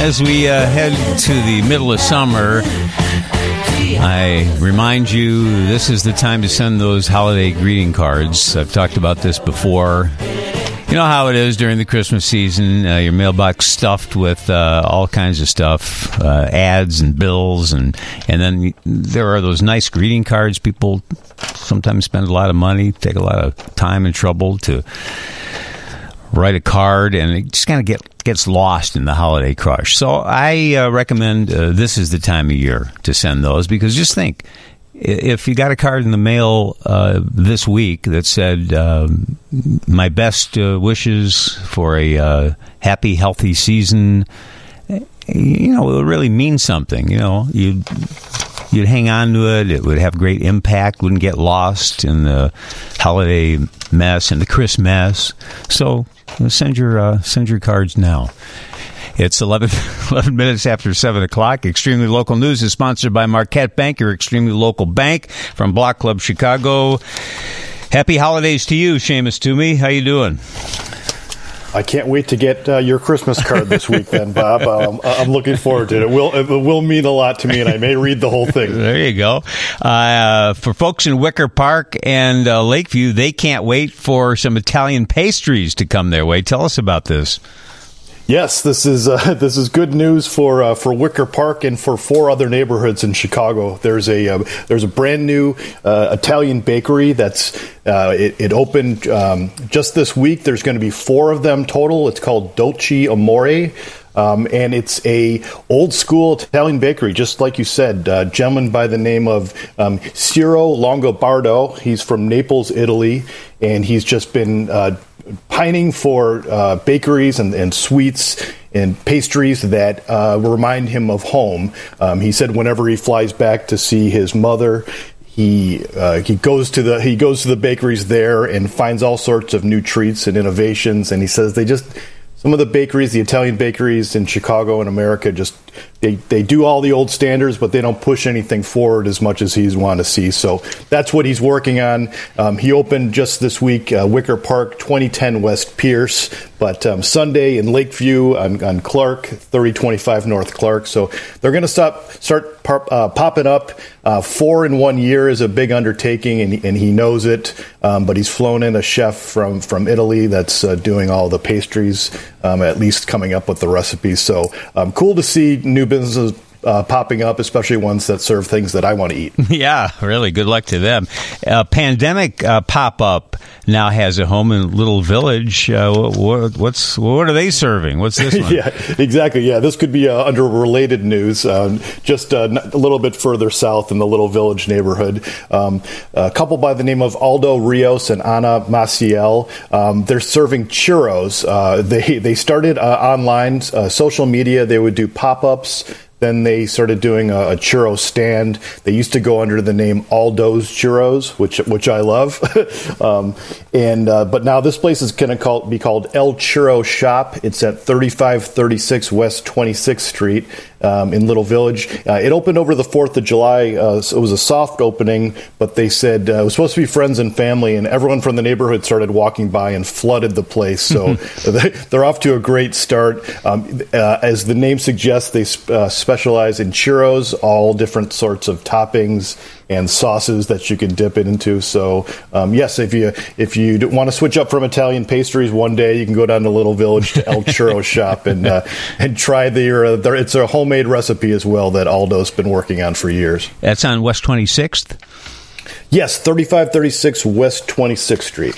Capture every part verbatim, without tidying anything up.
As we uh, head to the middle of summer, I remind you this is the time to send those holiday greeting cards. I've talked about this before. You know how it is during the Christmas season, uh, your mailbox stuffed with uh, all kinds of stuff, uh, ads and bills, and, and then there are those nice greeting cards. People sometimes spend a lot of money, take a lot of time and trouble to write a card, and it just kind of get, gets lost in the holiday crush. So I uh, recommend uh, this is the time of year to send those, because just think, if you got a card in the mail uh, this week that said, uh, my best uh, wishes for a uh, happy, healthy season, you know, it would really mean something. You know, you'd, you'd hang on to it. It would have great impact, wouldn't get lost in the holiday mess and the Christmas mess. So send your, uh, send your cards now. It's eleven, eleven minutes after seven o'clock. Extremely Local News is sponsored by Marquette Bank, your extremely local bank from Block Club Chicago. Happy holidays to you, Seamus Toomey. How you doing? I can't wait to get uh, your Christmas card this week, then, Bob. Um, I'm looking forward to it. It will, it will mean a lot to me, and I may read the whole thing. There you go. Uh, for folks in Wicker Park and uh, Lakeview, they can't wait for some Italian pastries to come their way. Tell us about this. Yes, this is uh, this is good news for uh, for Wicker Park and for four other neighborhoods in Chicago. There's a uh, there's a brand new uh, Italian bakery that's uh, it, it opened um, just this week. There's going to be four of them total. It's called Dolce Amore. Um, and it's a old school Italian bakery, just like you said. A gentleman by the name of um, Ciro Longobardo. He's from Naples, Italy, and he's just been uh, pining for uh, bakeries and, and sweets and pastries that uh, remind him of home. Um, he said whenever he flies back to see his mother, He uh, he goes to the he goes to the bakeries there and finds all sorts of new treats and innovations. And he says they just some of the bakeries, the Italian bakeries in Chicago and America, just they they do all the old standards, but they don't push anything forward as much as he's want to see. So that's what he's working on. Um, he opened just this week, uh, Wicker Park, twenty ten West Pierce, but um, Sunday in Lakeview on, on Clark, thirty twenty-five North Clark. So they're going to stop start pop, uh, popping up. Uh, four in one year is a big undertaking, and, and he knows it. Um, but he's flown in a chef from from Italy that's uh, doing all the pastries, um, at least coming up with the recipes. So um, cool to see new businesses uh, popping up, especially ones that serve things that I want to eat. Yeah, really. Good luck to them. Uh, Pandemic uh, Pop-Up now has a home in Little Village. Uh, what, what's what are they serving? What's this one? Yeah, exactly. Yeah, this could be uh, under related news. Um, just uh, a little bit further south in the Little Village neighborhood, um, a couple by the name of Aldo Rios and Ana Maciel. Um, they're serving churros. Uh, they they started uh, online, uh, social media. They would do pop-ups. Then they started doing a, a churro stand. They used to go under the name Aldo's Churros, which which I love. um, and uh, but now this place is going to be called El Churro Shop. It's at thirty-five thirty-six West twenty-sixth Street um, in Little Village. Uh, it opened over the fourth of July. Uh, so it was a soft opening, but they said uh, it was supposed to be friends and family, and everyone from the neighborhood started walking by and flooded the place. So they're off to a great start. Um, uh, as the name suggests, they uh, specialize in churros, all different sorts of toppings and sauces that you can dip it into. So, um, yes, if you if you want to switch up from Italian pastries one day, you can go down to Little Village to El Churro Shop and uh, and try their, uh, their it's a homemade recipe as well that Aldo's been working on for years. That's on West twenty-sixth? Yes, thirty-five thirty-six West twenty-sixth Street.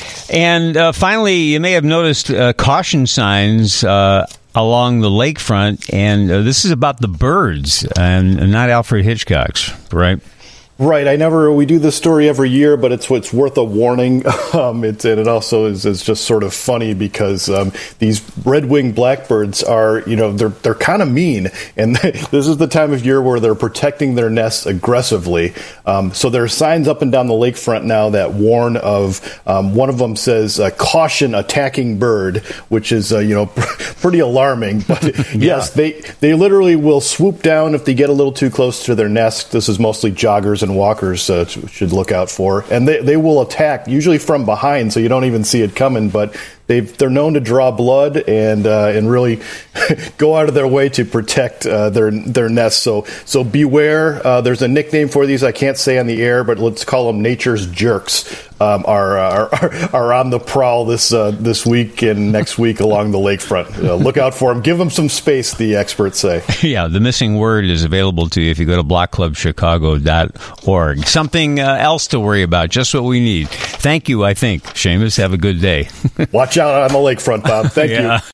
And uh, finally, you may have noticed uh, caution signs uh, along the lakefront, and uh, this is about the birds and not Alfred Hitchcock's, right? Right. I never, we do this story every year, but it's what's worth a warning. Um, it's, and it also is, is just sort of funny because um, these red-winged blackbirds are, you know, they're they're kind of mean. And this is the time of year where they're protecting their nests aggressively. Um, so there are signs up and down the lakefront now that warn of, um, one of them says, uh, caution attacking bird, which is, uh, you know, pretty alarming. But yeah. Yes, they, they literally will swoop down if they get a little too close to their nest. This is mostly joggers and walkers uh, should look out for, and they, they will attack usually from behind, so you don't even see it coming, but they've they're known to draw blood and uh, and really go out of their way to protect uh, their their nests. So so beware. Uh, there's a nickname for these I can't say on the air, but let's call them nature's jerks. Um, are, are are on the prowl this uh, this week and next week along the lakefront. Uh, look out for them. Give them some space, the experts say. Yeah, the missing word is available to you if you go to block club chicago dot org. Something uh, else to worry about, just what we need. Thank you, I think. Seamus, have a good day. Watch out on the lakefront, Bob. Thank yeah. you.